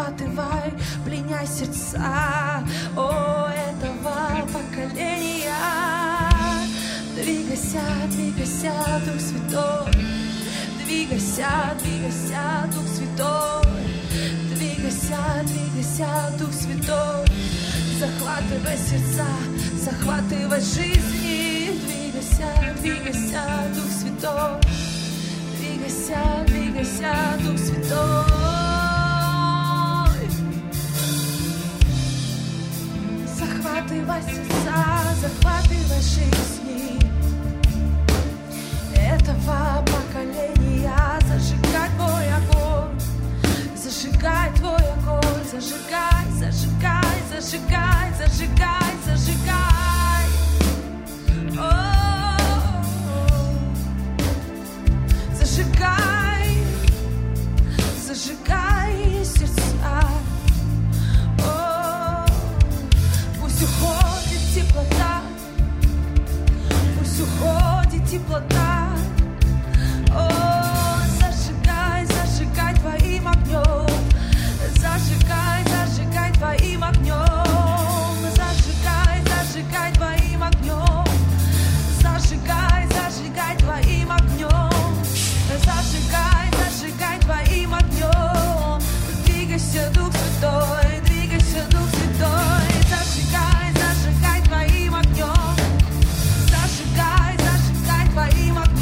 захватывай, пленяй сердца этого поколения. Двигайся, двигайся, Дух Святой. Двигайся, двигайся, Дух Святой. Двигайся, двигайся, Дух Святой. Захватывай сердца, захватывай жизни. Двигайся, двигайся, Дух Святой. Двигайся, двигайся, Дух Святой. Захватывай сердца, захватывай жизни этого поколения. Зажигай твой огонь, зажигай твой огонь, зажигай, зажигай, зажигай, зажигай, зажигай. Зажигай, зажигай сердца. Пусть уходит теплота, пусть уходит теплота. Зажигай, зажигай твоим огнем. Зажигай, зажигай твоим огнем. Зажигай, зажигай твоим огнем. Зажигай, зажигай твоим огнем. Зажигай, зажигай твоим огнем. Двигайся, Дух Святой, двигайся, Дух Святой. Зажигай, зажигай твоим огнем. Зажигай, зажигай твоим огнем.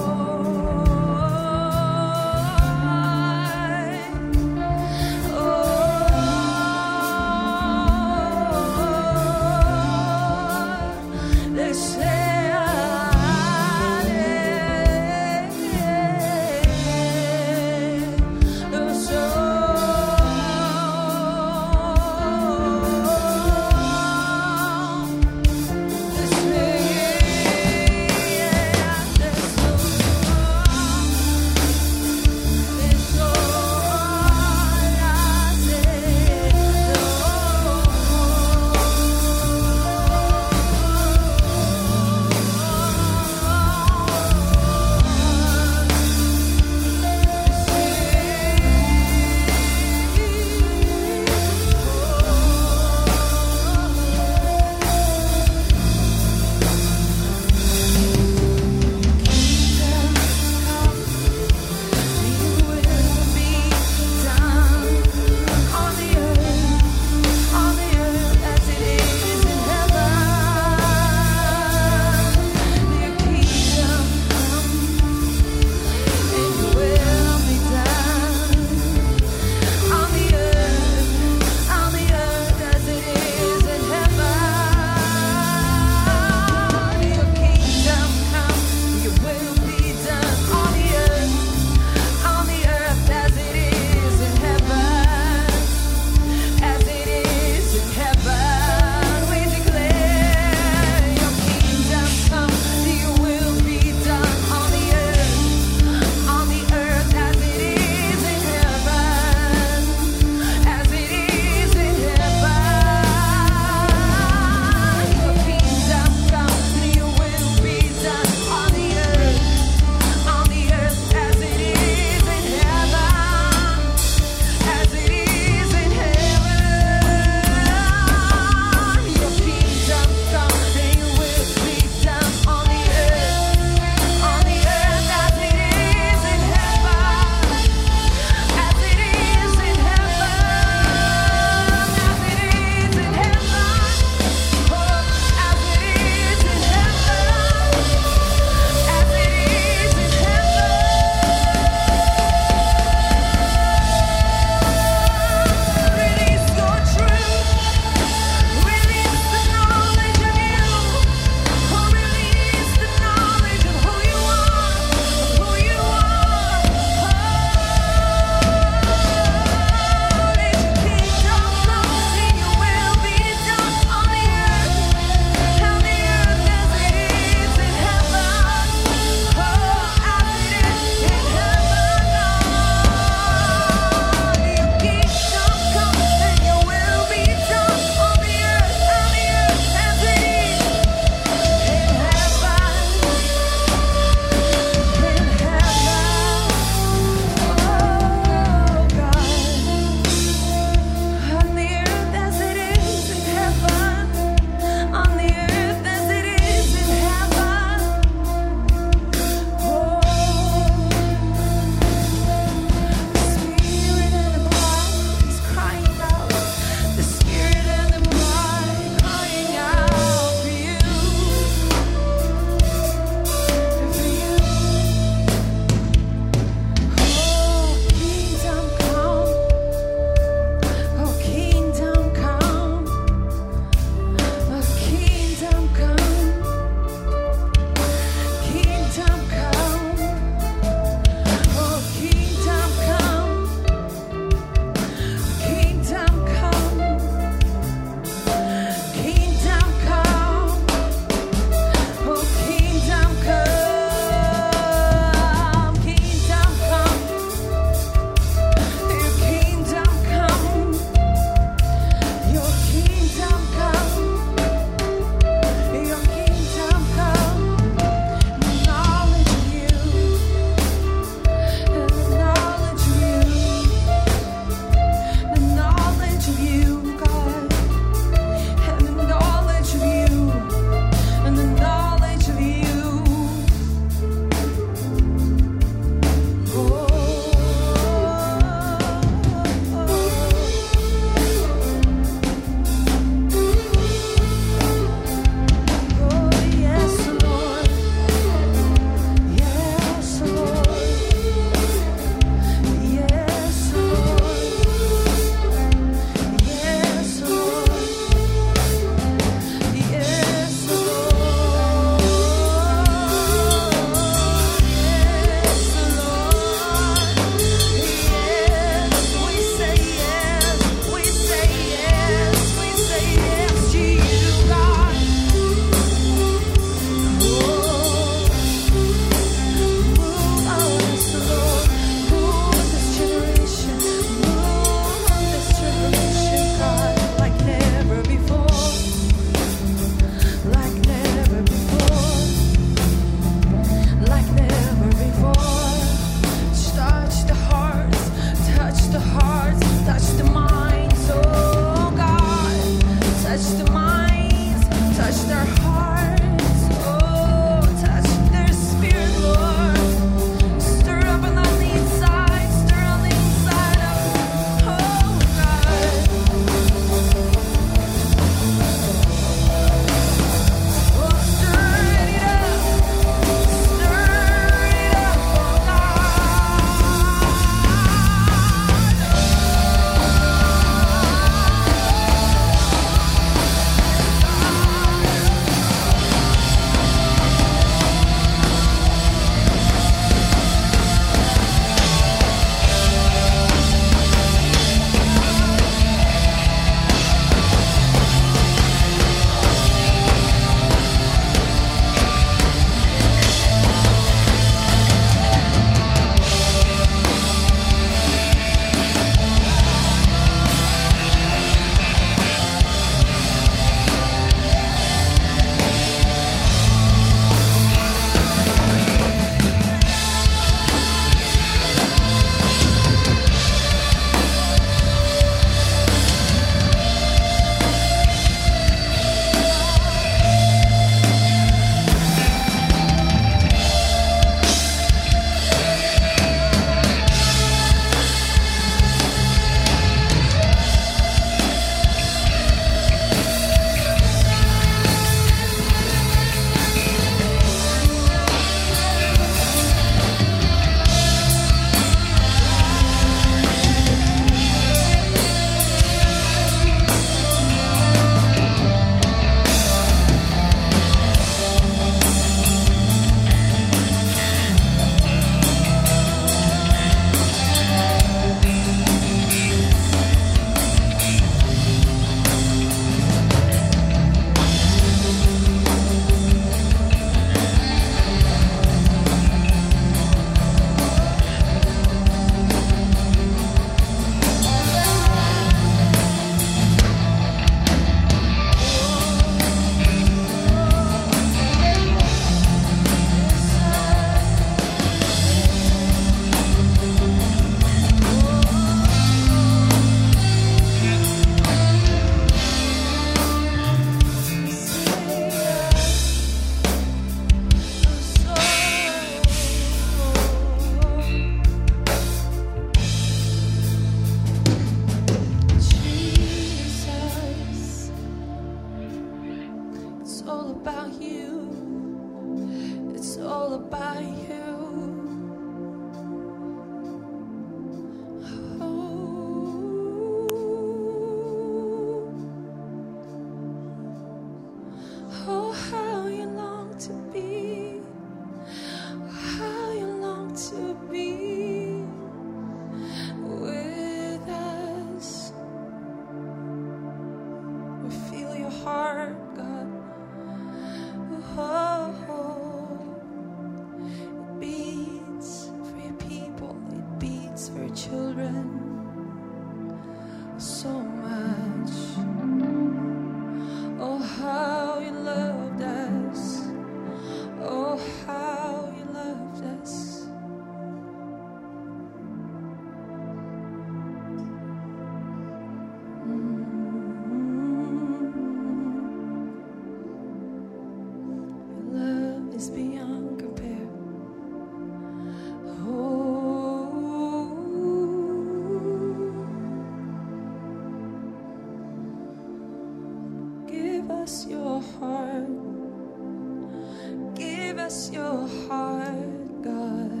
bless your heart, God.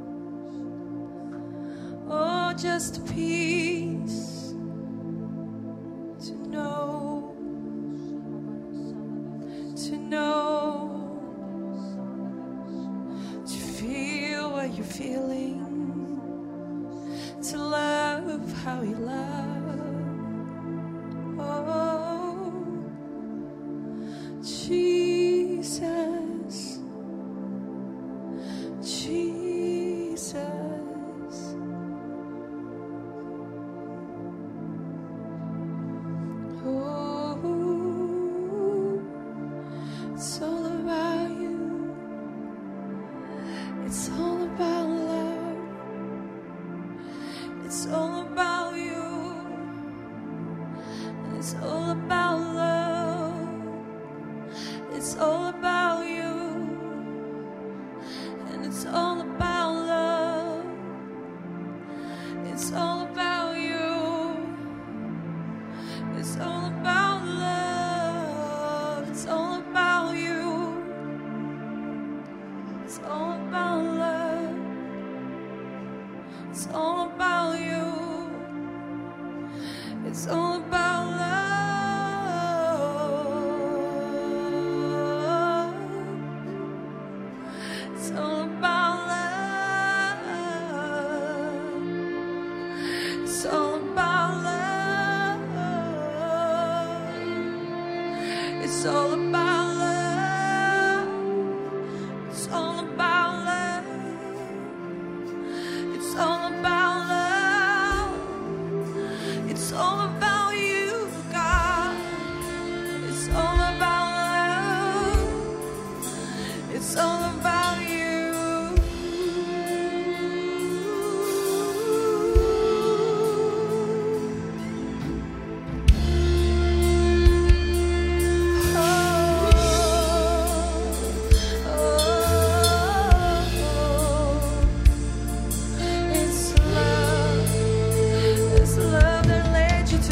Oh, just peace to know, to feel what you're feeling, to love how you love. Oh, Jesus, Jesus. Oh, it's all about you. It's all about love. It's all about you. It's all about love. It's all about you. And it's all about love. It's all about you. It's all about love. It's all about you. It's all about love. It's all about you. It's all about love. It's all about love. It's all about love. It's all about love. It's all about love. It's all about love. It's all about you, God. It's all about love. It's all about you. It's love that led you to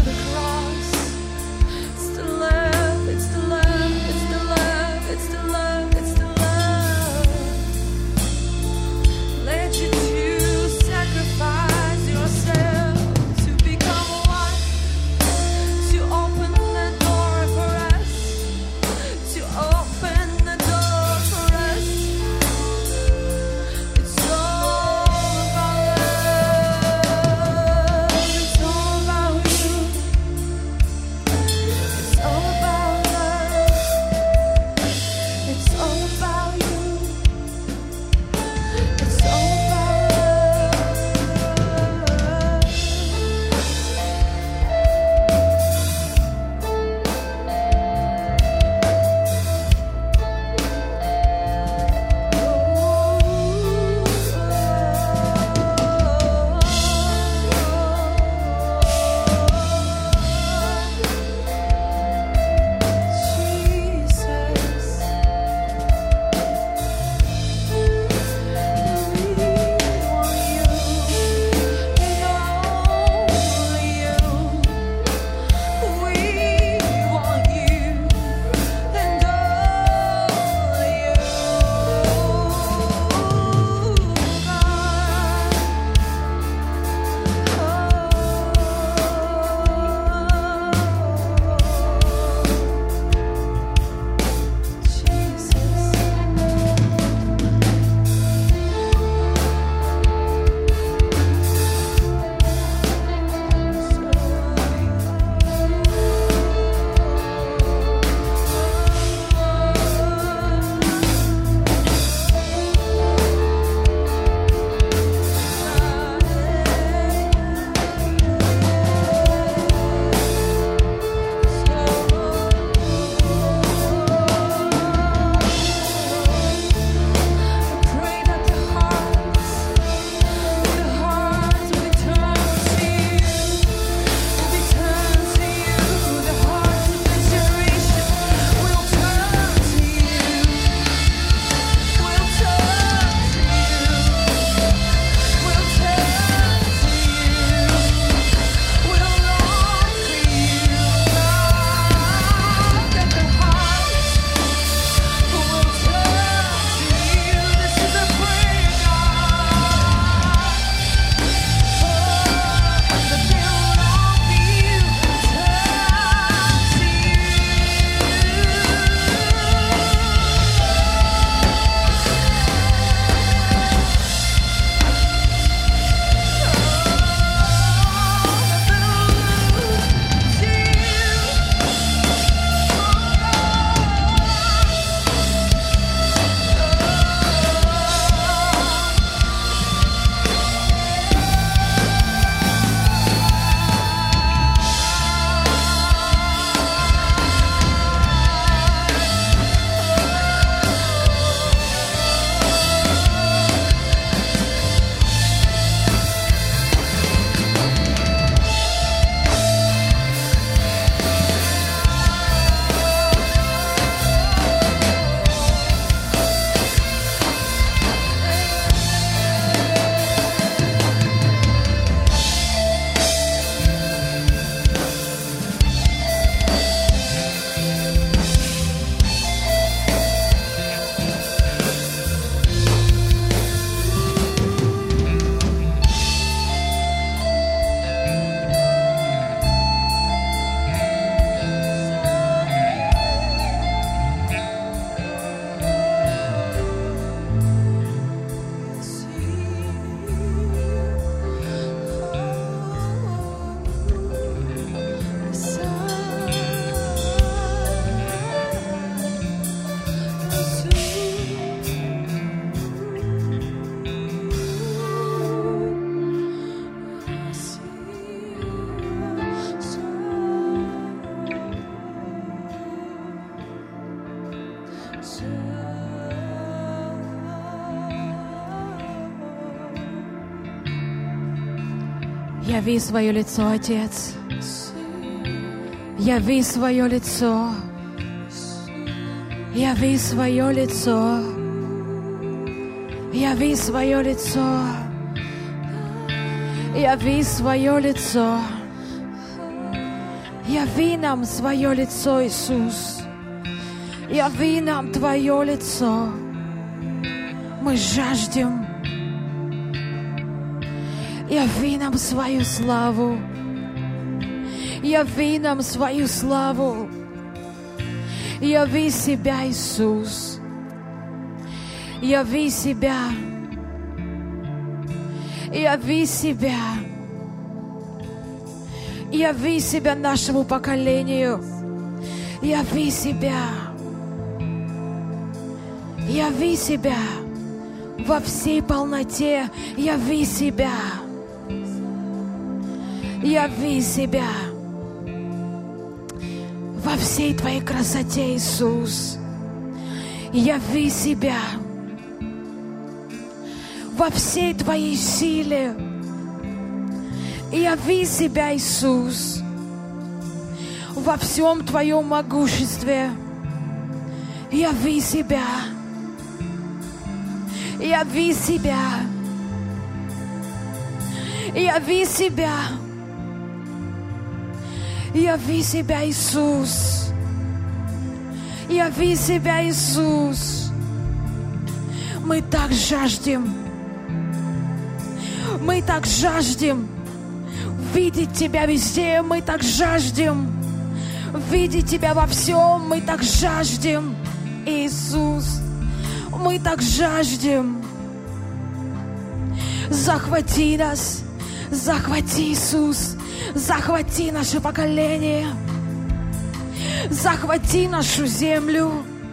Яви свое лицо, Отец. Яви свое лицо. Яви свое лицо. Яви свое лицо. Яви свое лицо. Яви нам свое лицо, Иисус. Яви нам Твое лицо. Мы жаждем. Яви нам свою славу. Яви нам свою славу. Яви себя, Иисус. Яви себя. Яви себя. Яви себя нашему поколению. Яви себя. Яви себя во всей полноте. Яви себя. Яви себя во всей Твоей красоте, Иисус. Яви себя во всей Твоей силе. Яви себя, Иисус, во всем Твоем могуществе. Яви себя. Яви себя. Яви себя. Яви себя, Иисус. Яви себя, Иисус. Мы так жаждем. Мы так жаждем видеть Тебя везде. Мы так жаждем видеть Тебя во всем. Мы так жаждем, Иисус. Мы так жаждем. Захвати нас. Захвати, Иисус. Захвати наше поколение. Захвати нашу землю.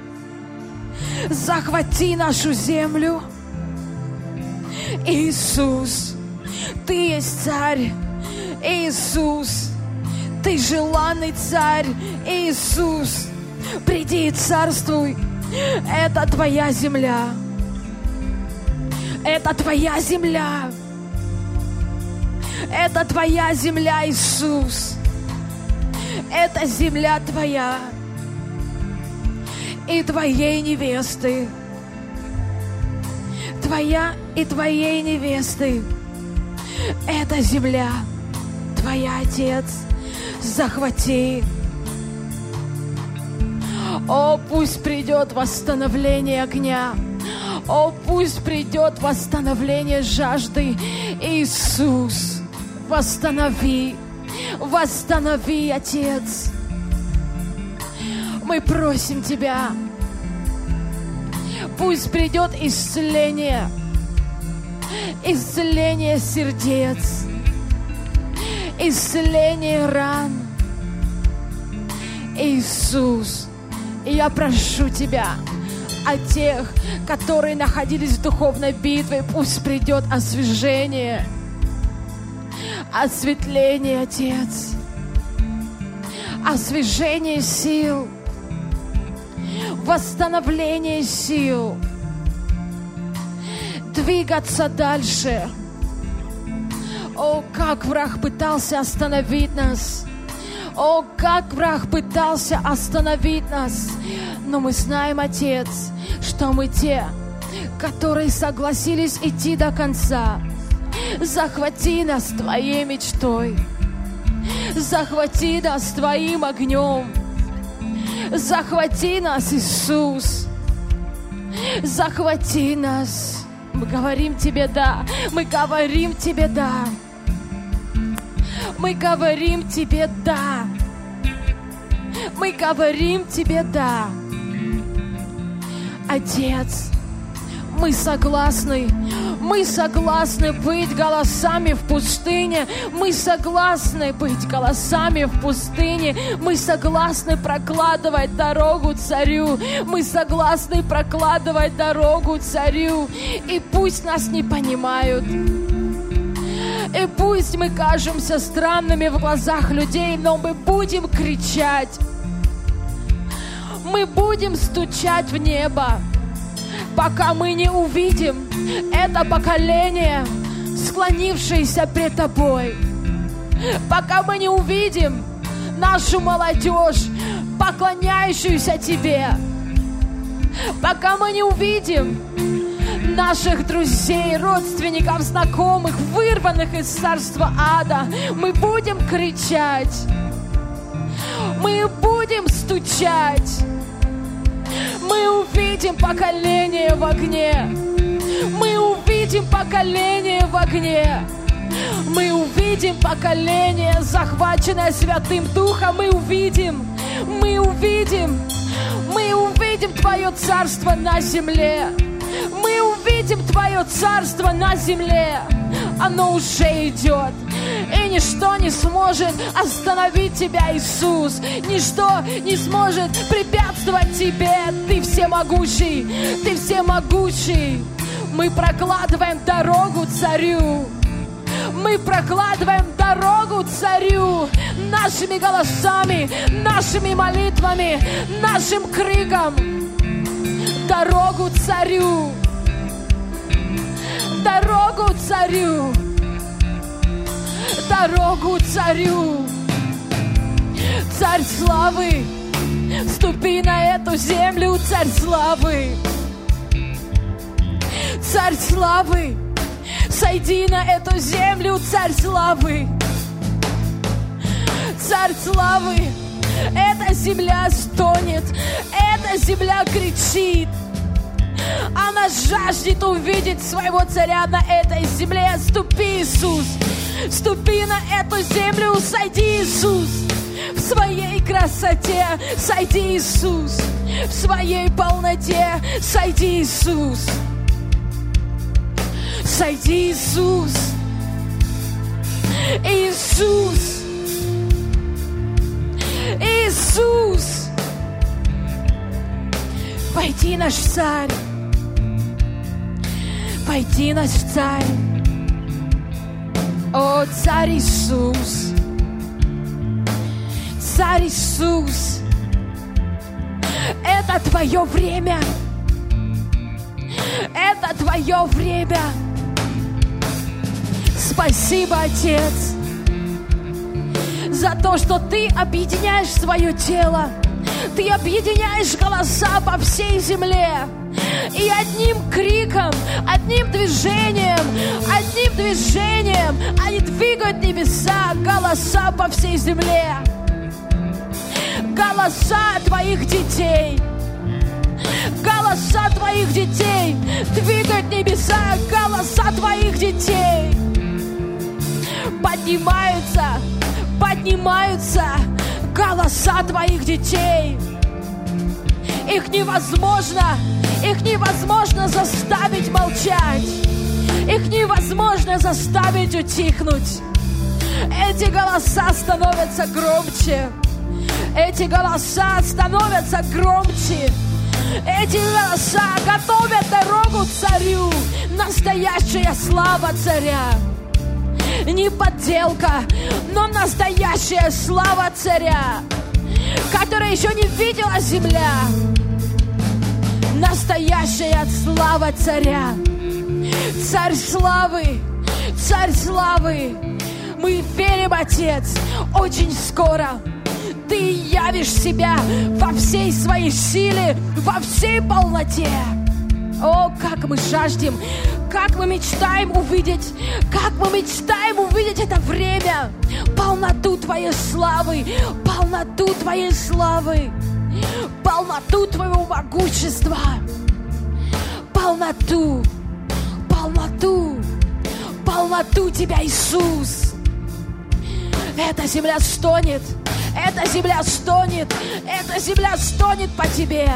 Захвати нашу землю. Иисус, Ты есть Царь. Иисус, Ты желанный Царь. Иисус, приди и царствуй. Это Твоя земля. Это Твоя земля. Это Твоя земля, Иисус. Это земля Твоя и Твоей невесты. Твоя и Твоей невесты. Это земля Твоя, Отец. Захвати. О, пусть придет восстановление огня. О, пусть придет восстановление жажды. Иисус, восстанови. Восстанови, Отец. Мы просим Тебя. Пусть придет исцеление. Исцеление сердец. Исцеление ран. Иисус, я прошу Тебя о тех, которые находились в духовной битве. Пусть придет освежение. Осветление, Отец. Освежение сил. Восстановление сил. Двигаться дальше. О, как враг пытался остановить нас. О, как враг пытался остановить нас. Но мы знаем, Отец, что мы те, которые согласились идти до конца. Захвати нас Твоей мечтой. Захвати нас Твоим огнем. Захвати нас, Иисус. Захвати нас. Мы говорим Тебе «да». Мы говорим Тебе «да». Мы говорим Тебе «да». Мы говорим Тебе «да». Отец, мы согласны быть голосами в пустыне. Мы согласны быть голосами в пустыне. Мы согласны прокладывать дорогу Царю. Мы согласны прокладывать дорогу Царю. И пусть нас не понимают. И пусть мы кажемся странными в глазах людей, но мы будем кричать. Мы будем стучать в небо, пока мы не увидим это поколение, склонившееся пред Тобой. пока мы не увидим нашу молодежь, поклоняющуюся Тебе, пока мы не увидим наших друзей, родственников, знакомых, вырванных из царства ада, мы будем кричать, мы будем стучать, мы увидим поколение в огне, мы увидим поколение в огне, мы увидим поколение, захваченное Святым Духом, мы увидим Твое царство на земле. Мы увидим Твое царство на земле. Оно уже идет. И ничто не сможет остановить Тебя, Иисус. Ничто не сможет препятствовать Тебе. Ты всемогущий. Ты всемогущий. Мы прокладываем дорогу Царю. Мы прокладываем дорогу Царю нашими голосами, нашими молитвами, нашим криком. Дорогу Царю. Дорогу Царю. Дорогу Царю. Царь славы, ступи на эту землю, Царь славы. Царь славы, сойди на эту землю, Царь славы. Царь славы, эта земля стонет, эта земля кричит. Она жаждет увидеть своего царя на этой земле. Ступи, Иисус, ступи на эту землю, сойди, Иисус, в своей красоте, сойди, Иисус, в своей полноте, сойди, Иисус. Сойди, Иисус. Иисус. Иисус. Пойди, наш царь. Пойди, наш царь. О, царь Иисус. Царь Иисус. Это Твое время. Это Твое время. Спасибо, Отец, за то, что Ты объединяешь свое тело. Ты объединяешь голоса по всей земле. И одним криком, одним движением они двигают небеса, голоса по всей земле. Голоса Твоих детей. Голоса Твоих детей двигают небеса, голоса Твоих детей. Поднимаются голоса Твоих детей. Их невозможно заставить молчать. Их невозможно заставить утихнуть. Эти голоса становятся громче. Эти голоса становятся громче. Эти голоса готовят дорогу Царю. Настоящая слава Царя. Не подделка, но настоящая слава Царя, которую еще не видела земля. Настоящая слава Царя. Царь славы, Царь славы. Мы верим, Отец, очень скоро Ты явишь себя во всей своей силе, во всей полноте. О, как мы жаждем, как мы мечтаем увидеть это время, полноту Твоей славы, полноту Твоей славы, полноту Твоего могущества, полноту Тебя, Иисус. Эта земля стонет, эта земля стонет, эта земля стонет по Тебе.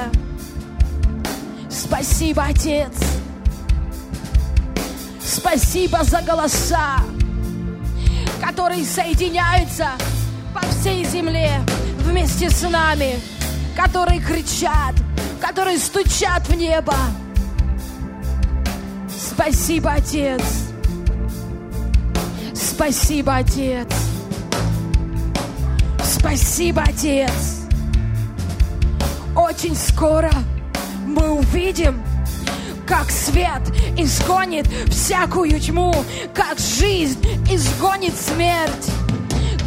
Спасибо, Отец. Спасибо за голоса, которые соединяются по всей земле вместе с нами, которые кричат, которые стучат в небо. Спасибо, Отец. Спасибо, Отец. Спасибо, Отец. Очень скоро мы увидим, как свет изгонит всякую тьму, как жизнь изгонит смерть,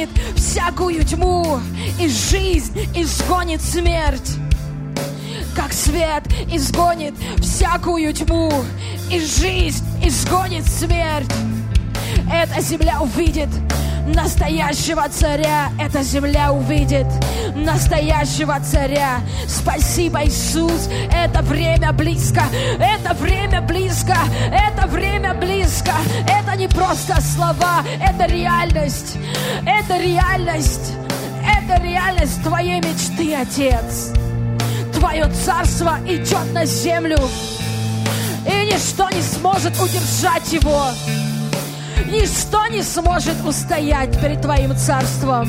изгонит всякую тьму, и жизнь изгонит смерть. Как свет изгонит всякую тьму, и жизнь изгонит смерть. Эта земля увидит настоящего царя. Эта земля увидит настоящего царя. Спасибо, Иисус. Это время близко. Это время близко. Это время близко. Это не просто слова. Это реальность. Это реальность. Это реальность твоей мечты, Отец. Твое царство идет на землю. И ничто не сможет удержать его. Ничто не сможет устоять перед Твоим царством.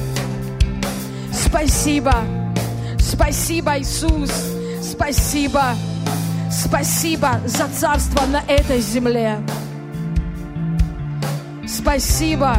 Спасибо. Спасибо, Иисус. Спасибо. Спасибо за царство на этой земле. Спасибо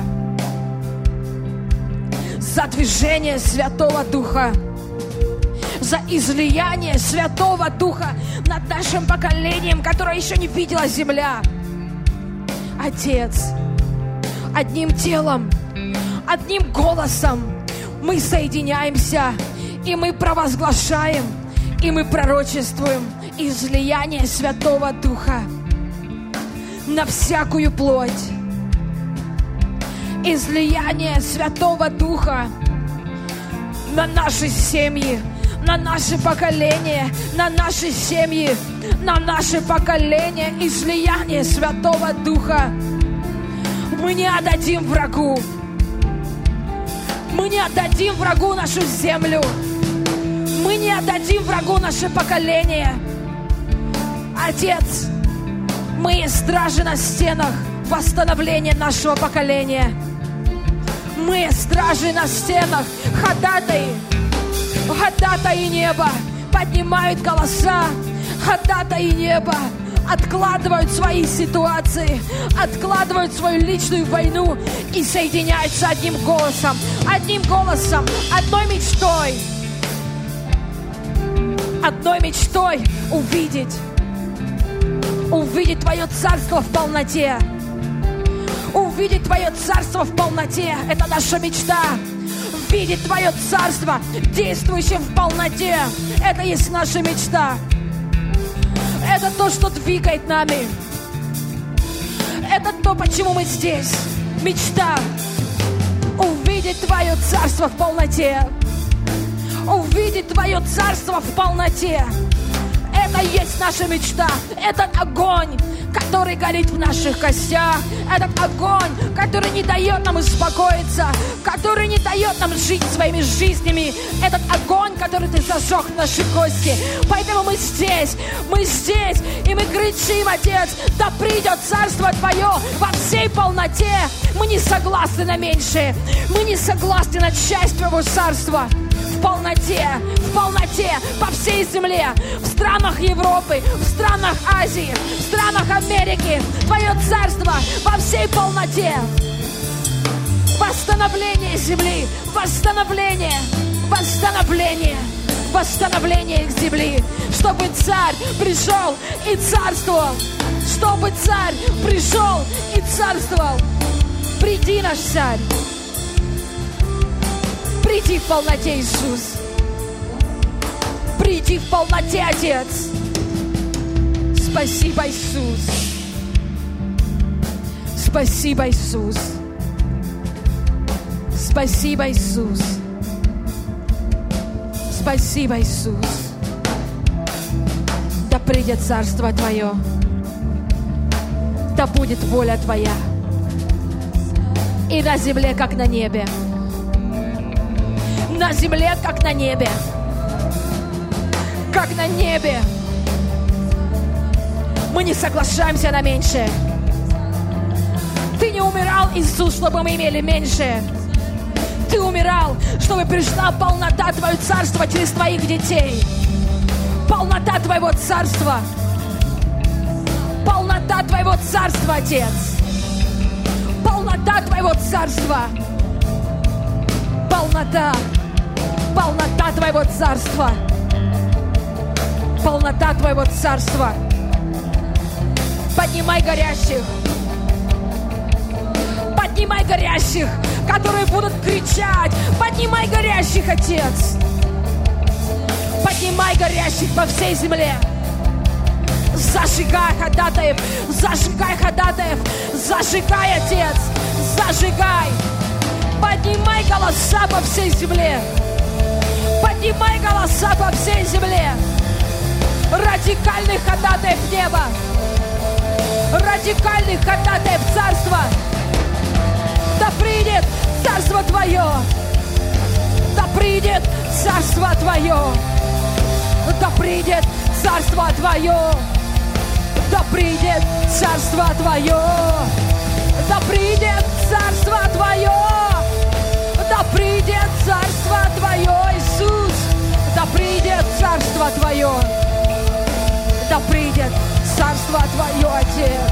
за движение Святого Духа, за излияние Святого Духа над нашим поколением, которое еще не видела земля. Отец, одним телом, одним голосом мы соединяемся, и мы провозглашаем, и мы пророчествуем излияние Святого Духа на всякую плоть. Излияние Святого Духа на наши семьи, на наше поколение, на наши семьи, на наше поколение. Излияние Святого Духа. Мы не отдадим врагу. Мы не отдадим врагу нашу землю. Мы не отдадим врагу наше поколение. Отец, мы стражи на стенах восстановления нашего поколения. Мы стражи на стенах, ходатаи неба поднимают голоса, ходатаи неба откладывают свои ситуации, откладывают свою личную войну и соединяются одним голосом, одной мечтой увидеть Твое царство в полноте. Увидеть Твое царство в полноте – это наша мечта. Видеть Твое царство действующим в полноте – это есть наша мечта. Это то, что двигает нами. Это то, почему мы здесь. Мечта увидеть Твое царство в полноте. Увидеть Твое царство в полноте. Это есть наша мечта. Этот огонь, который горит в наших костях. Этот огонь, который не дает нам успокоиться, который не дает нам жить своими жизнями. Этот огонь, который Ты зажег в наши кости. Поэтому мы здесь, и мы кричим, Отец, да придет царство Твое во всей полноте. Мы не согласны на меньшее. Мы не согласны на часть Твоего царства. В полноте, по всей земле, в странах Европы, в странах Азии, в странах Америки. Твое царство во всей полноте. Восстановление земли, восстановление их земли, чтобы царь пришел и царствовал, Приди, наш царь. Приди в полноте, Иисус. Приди в полноте, Отец. Спасибо, Иисус. Спасибо, Иисус. Спасибо, Иисус. Спасибо, Иисус. Да придет царство Твое. Да будет воля Твоя. И на земле, как на небе. На земле, как на небе. Как на небе. Мы не соглашаемся на меньшее. Ты не умирал, Иисус, чтобы мы имели меньшее. Ты умирал, чтобы пришла полнота Твоего царства через Твоих детей. Полнота Твоего царства. Полнота Твоего царства, Отец. Полнота Твоего царства. Полнота Твоего царства. Полнота Твоего царства. Поднимай горящих, которые будут кричать. Поднимай горящих, Отец. Поднимай горящих по всей земле. Зажигай ходатаев, зажигай ходатаев, зажигай, Отец, зажигай. Поднимай голоса по всей земле. Поднимай голоса по всей земле. Радикальных ходатаев неба. Радикальных ходатаев царства. Да придет царство Твое. Да придет царство Твое. Да придет царство Твое. Да придет царство Твое. Да придет царство Твое. Да придет царство Твое, Иисус. Да придет царство Твое. Да придет царство Твое, Отец.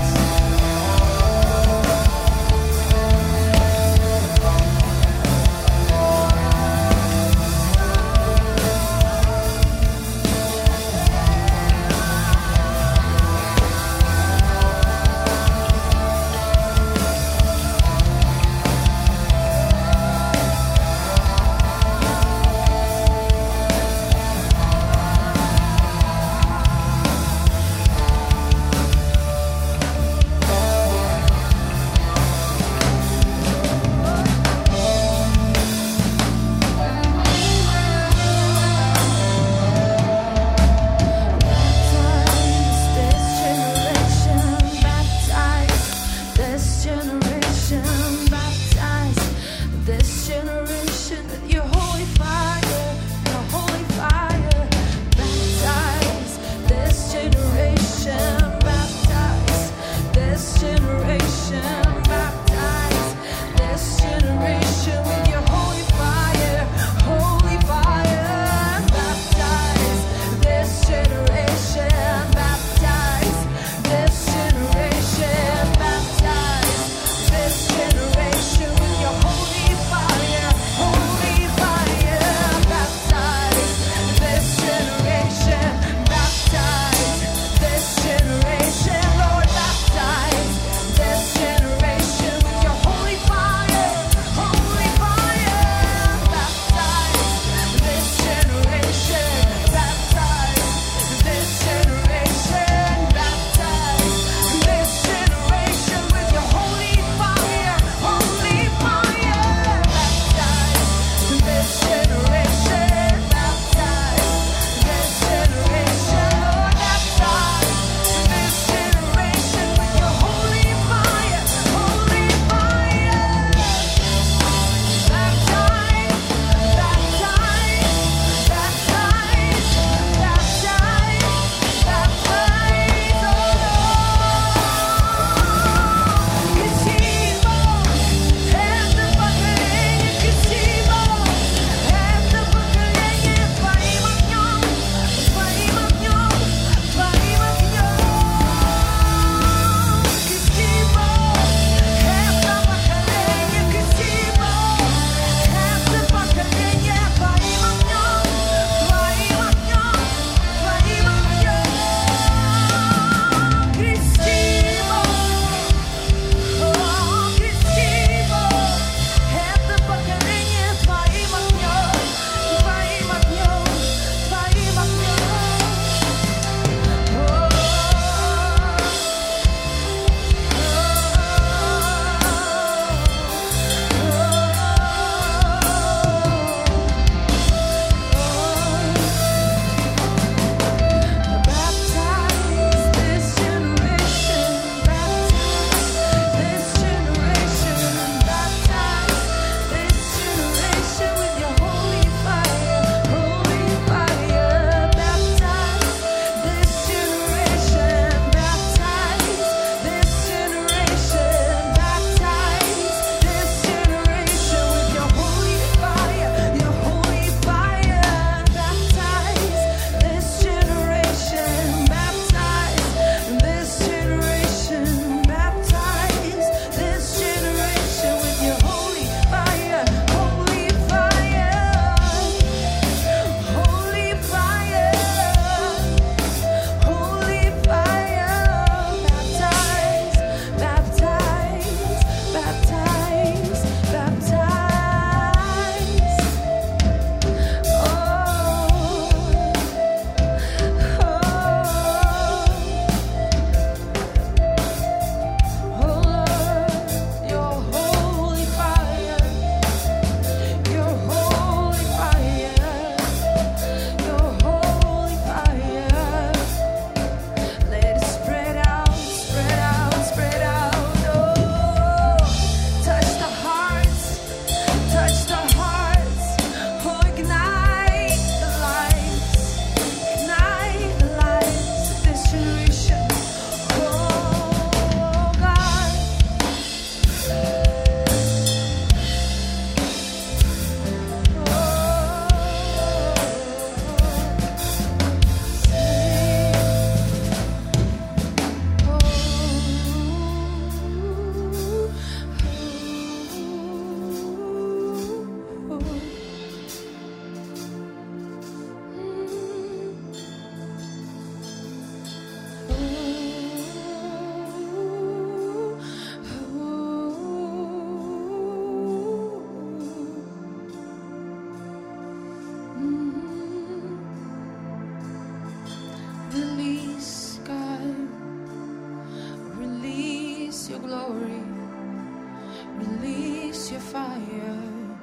Release your fire.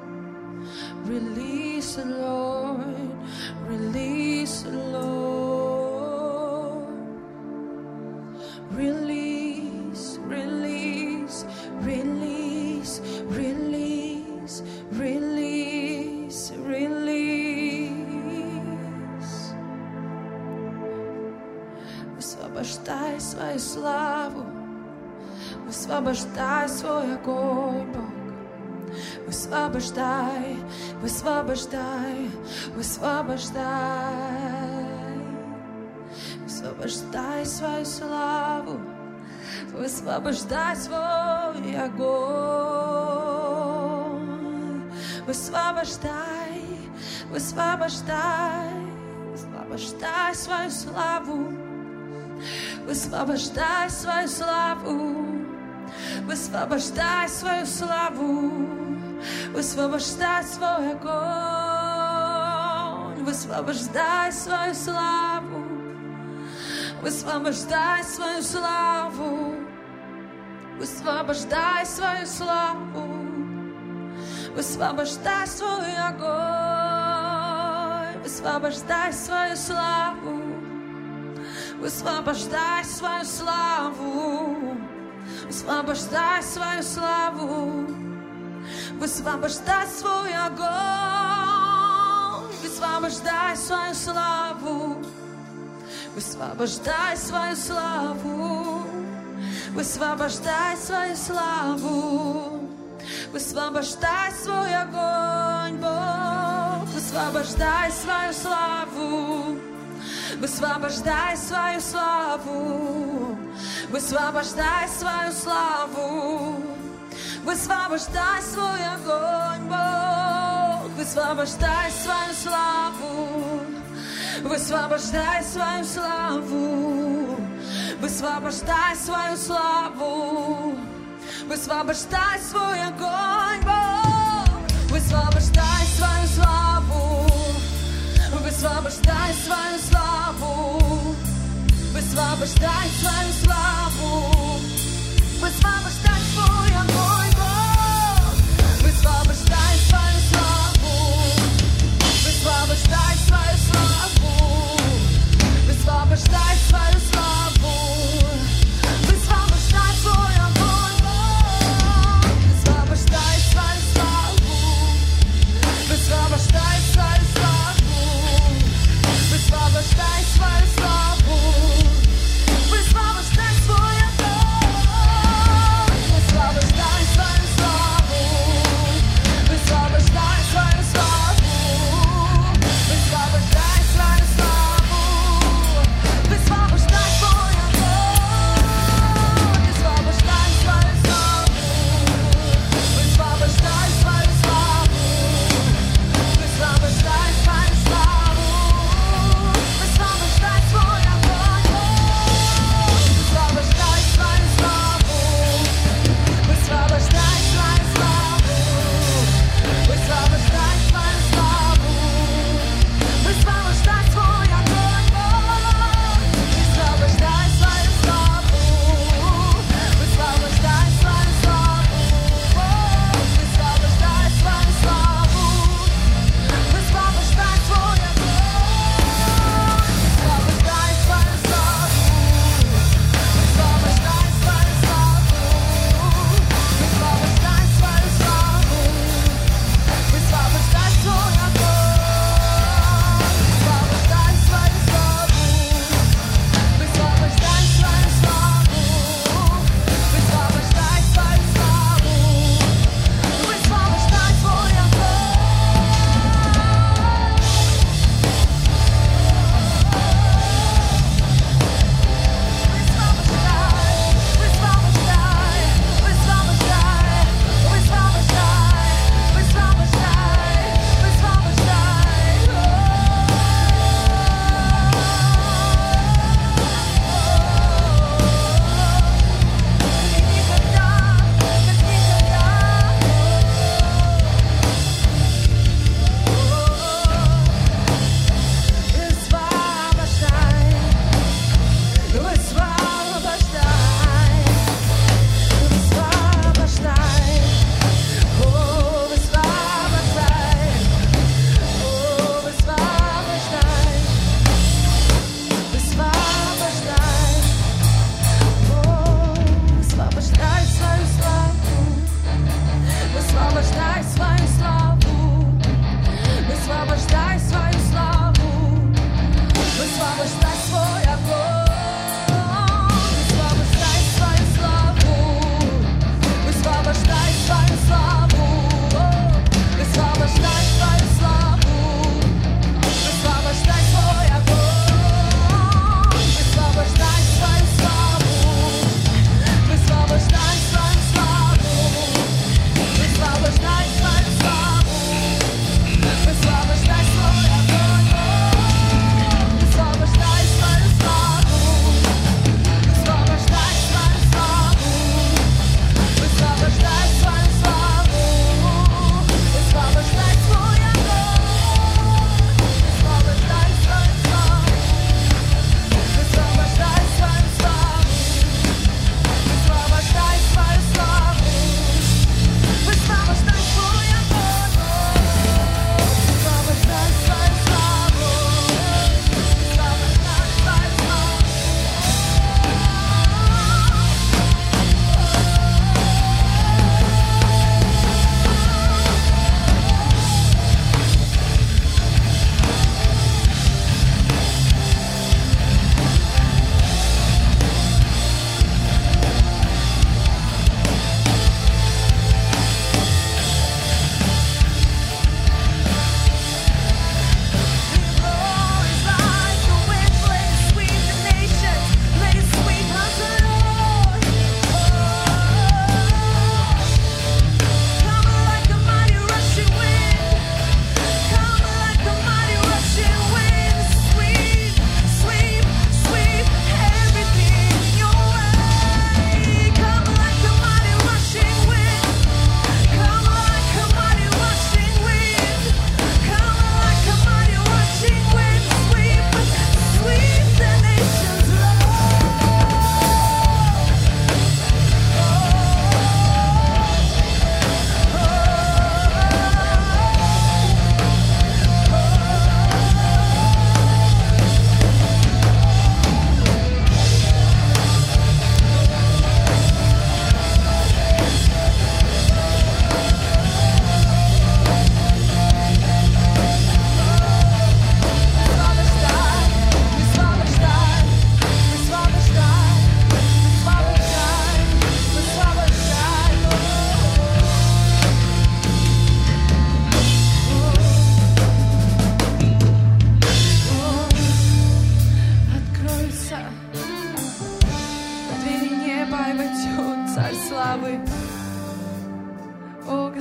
Release it, Lord. Release it, Lord. Release, release, release, release, release, release. Высвобождай свою славу. Высвобождай свой огонь, Бог. Высвобождай, высвобождай, высвобождай. Высвобождай свою славу. Высвобождай свой огонь. Высвобождай, высвобождай, высвобождай свою славу. Высвобождай свою славу. Высвобождай свою славу. Высвобождай свой огонь. Высвобождай свою славу. Высвобождай свою славу. Высвобождай свою славу. Высвобождай свой огонь. Высвобождай свою славу. Высвобождай свою славу. Высвобождай свою славу. Высвобождай свой огонь. Высвобождай свою славу. Высвобождай свою славу. Высвобождай свою славу. Высвобождай свой огонь, Бог. Высвобождай свою славу. Высвобождай свою славу. Высвобождай свою славу. Высвобождай свой огонь, Бог. Высвобождай свою славу. Высвобождай свою славу. Высвобождай свою славу. Высвобождай свой огонь, Бог. Высвобождай свою славу. Высвобождай свою славу. Высвобождай свою славу. Высвобождай свой огонь, Бог. Высвобождай свою славу. Высвобождай свою славу. Высвобождай свою славу. Высвобождай свой огонь, Бог. Высвобождай свою славу. Высвобождай свою славу. Высвобождай свою славу. Высвобождай свой огонь.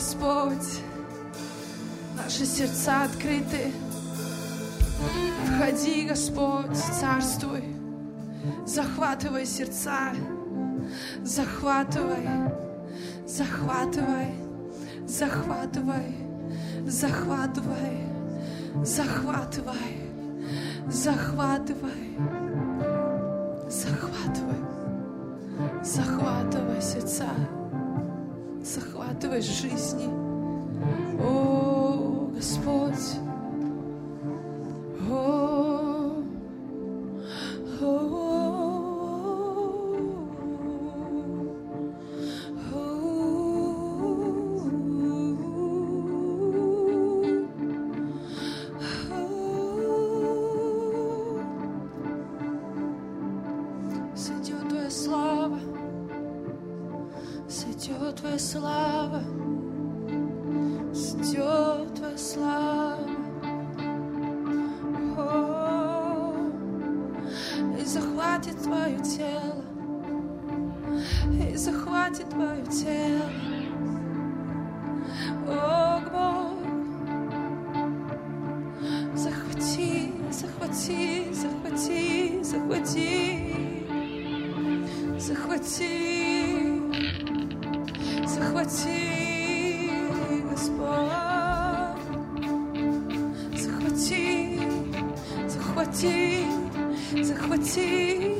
Господь. Наши сердца открыты. Входи, Господь, царствуй. Захватывай сердца. Захватывай. Захватывай. Захватывай. Захватывай. Захватывай. Захватывай. Захватывай. Захватывай сердца. Захватывай жизни. О, Господь. О, о. Твоя слава, сойдет Твоя слава, о, и захватит Твое тело, и захватит Твое тело, о, Бог, захвати, захвати, захвати, захвати, захвати. Захвати, Господь, захвати, захвати, захвати.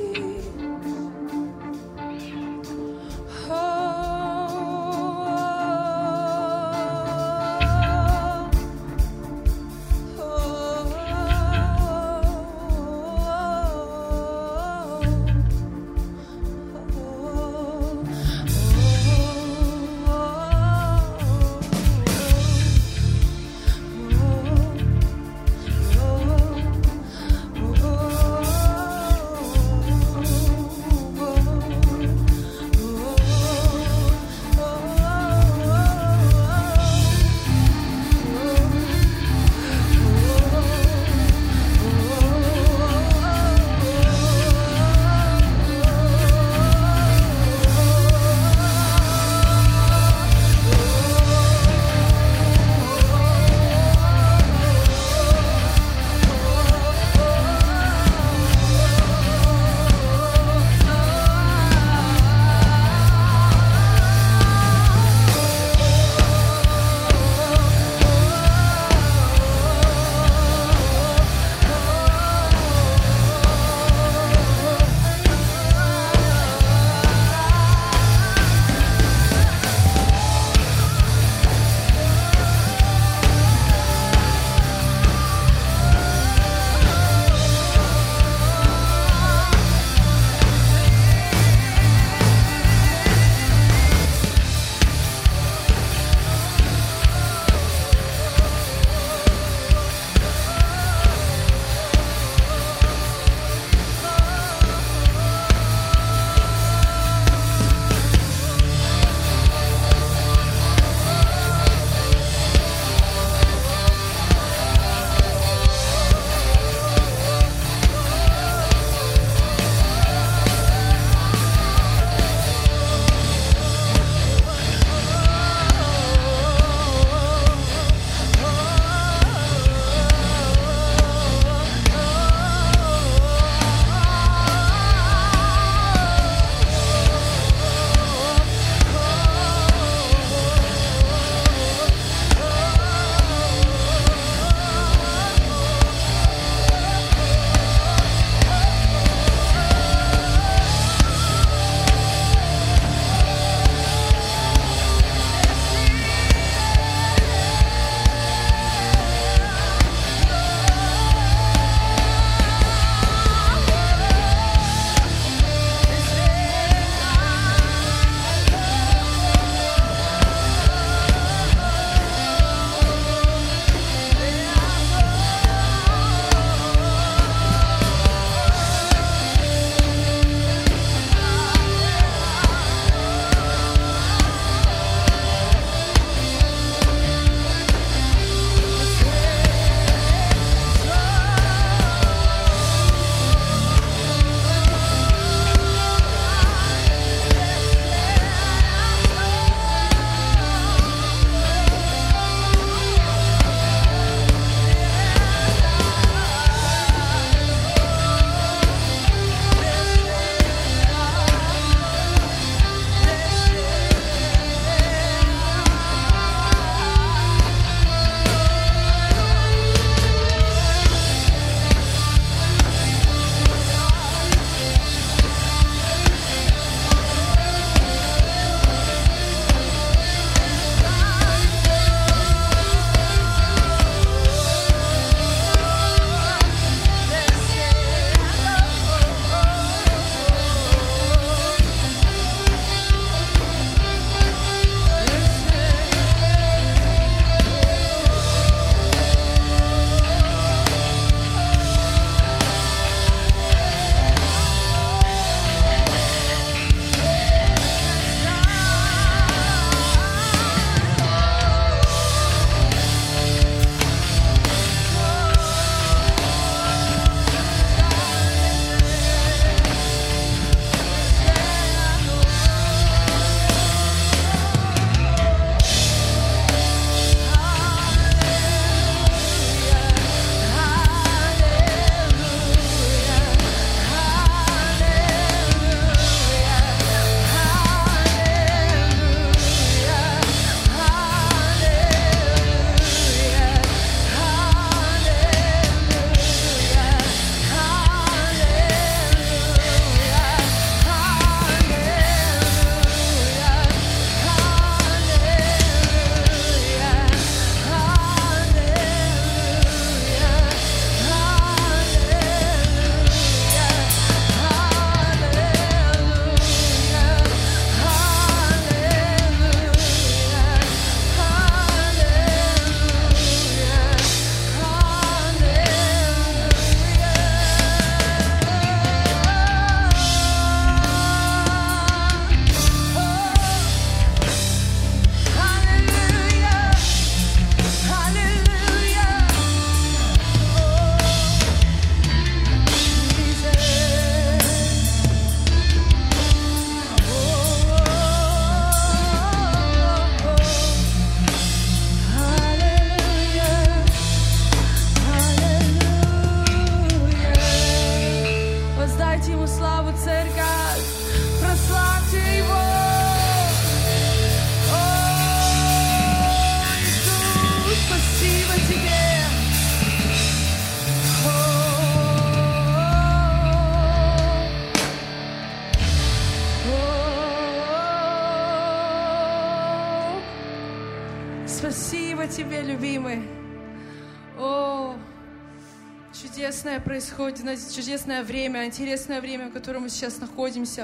Спасибо Тебе, любимый. О, чудесное происходит, знаете, чудесное время, интересное время, в котором мы сейчас находимся.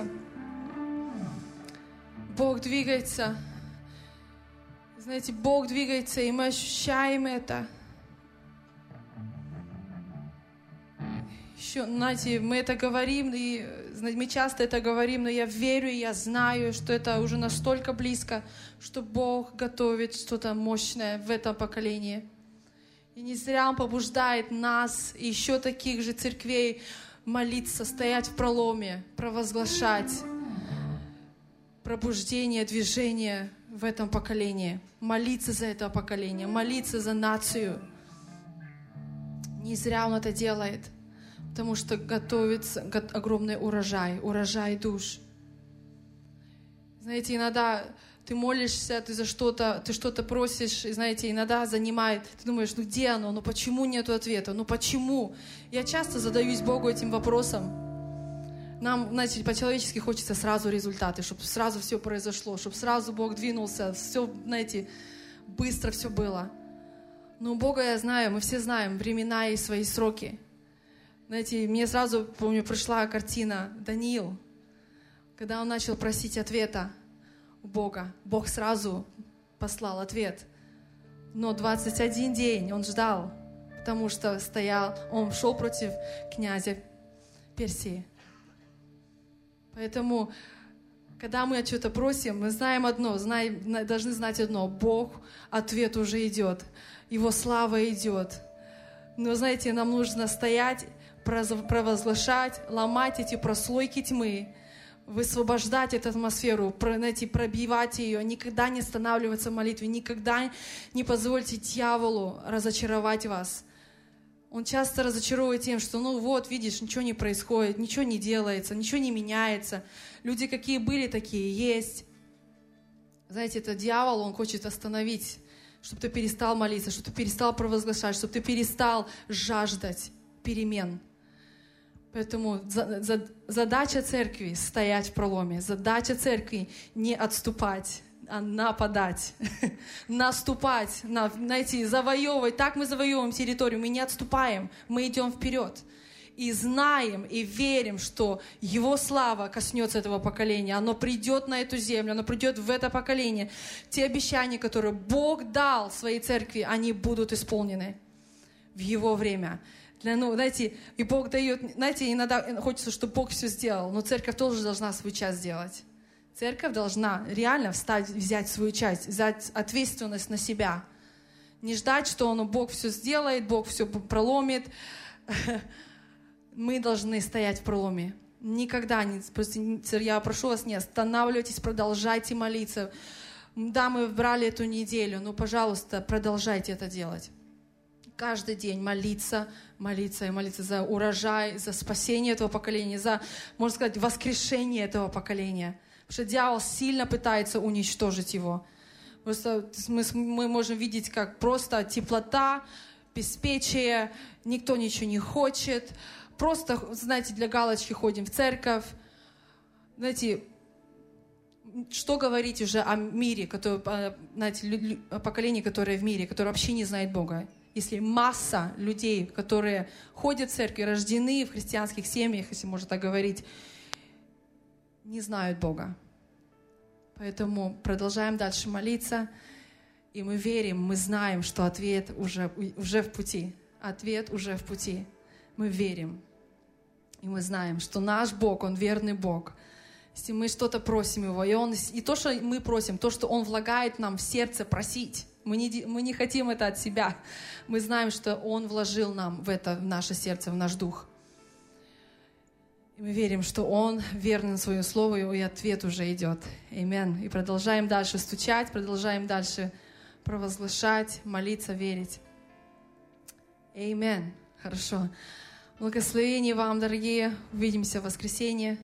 Бог двигается. Знаете, Бог двигается, и мы ощущаем это. Еще, знаете, мы это говорим, и мы часто это говорим, но я верю, и я знаю, что это уже настолько близко, что Бог готовит что-то мощное в этом поколении. И не зря Он побуждает нас и еще таких же церквей молиться, стоять в проломе, провозглашать пробуждение, движение в этом поколении. Молиться за это поколение, молиться за нацию. Не зря Он это делает, потому что готовится огромный урожай душ. Знаете, иногда ты молишься, ты что-то просишь, и, знаете, иногда занимает, ты думаешь, ну где оно, ну почему нету ответа, ну почему? Я часто задаюсь Богу этим вопросом. Нам, знаете, по-человечески хочется сразу результаты, чтобы сразу все произошло, чтобы сразу Бог двинулся, все, знаете, быстро все было. Но у Бога, я знаю, мы все знаем времена и свои сроки. Знаете, мне сразу, помню, пришла картина Даниил, когда он начал просить ответа у Бога. Бог сразу послал ответ. Но 21 день он ждал, потому что он шел против князя Персии. Поэтому, когда мы что-то просим, мы знаем одно, должны знать одно. Бог, ответ уже идет. Его слава идет. Но, знаете, нам нужно стоять, провозглашать, ломать эти прослойки тьмы, высвобождать эту атмосферу, пробивать ее, никогда не останавливаться в молитве, никогда не позвольте дьяволу разочаровать вас. Он часто разочаровывает тем, что, ну вот, видишь, ничего не происходит, ничего не делается, ничего не меняется. Люди какие были, такие есть. Знаете, это дьявол, он хочет остановить, чтобы ты перестал молиться, чтобы ты перестал провозглашать, чтобы ты перестал жаждать перемен. Поэтому задача церкви — стоять в проломе. Задача церкви — не отступать, а нападать, наступать, знаете, завоевывать. Так мы завоевываем территорию, мы не отступаем, мы идем вперед. И знаем, и верим, что Его слава коснется этого поколения. Оно придет на эту землю, оно придет в это поколение. Те обещания, которые Бог дал своей церкви, они будут исполнены в Его время. Знаете, и Бог дает, знаете, иногда хочется, чтобы Бог все сделал, но церковь тоже должна свою часть сделать. Церковь должна реально взять свою часть, взять ответственность на себя. Не ждать, что Бог все сделает, Бог все проломит. Мы должны стоять в проломе. Никогда не... Я прошу вас, не останавливайтесь, продолжайте молиться. Да, мы брали эту неделю, но, пожалуйста, продолжайте это делать. Каждый день молиться и молиться за урожай, за спасение этого поколения, за, можно сказать, воскрешение этого поколения. Потому что дьявол сильно пытается уничтожить его. Просто мы можем видеть, как просто теплота, беспечие, никто ничего не хочет. Просто, знаете, для галочки ходим в церковь. Знаете, что говорить уже о мире, знаете, о поколении, которое в мире, которое вообще не знает Бога. Если масса людей, которые ходят в церкви, рождены в христианских семьях, если можно так говорить, не знают Бога. Поэтому продолжаем дальше молиться, и мы верим, мы знаем, что ответ уже в пути. Ответ уже в пути. Мы верим, и мы знаем, что наш Бог, Он верный Бог. Если мы что-то просим Его, и то, что мы просим, то, что Он влагает нам в сердце просить, мы не хотим это от себя. Мы знаем, что Он вложил нам в это, в наше сердце, в наш дух. И мы верим, что Он верен своему слову, и ответ уже идет. Аминь. И продолжаем дальше стучать, продолжаем дальше провозглашать, молиться, верить. Аминь. Хорошо. Благословение вам, дорогие. Увидимся в воскресенье.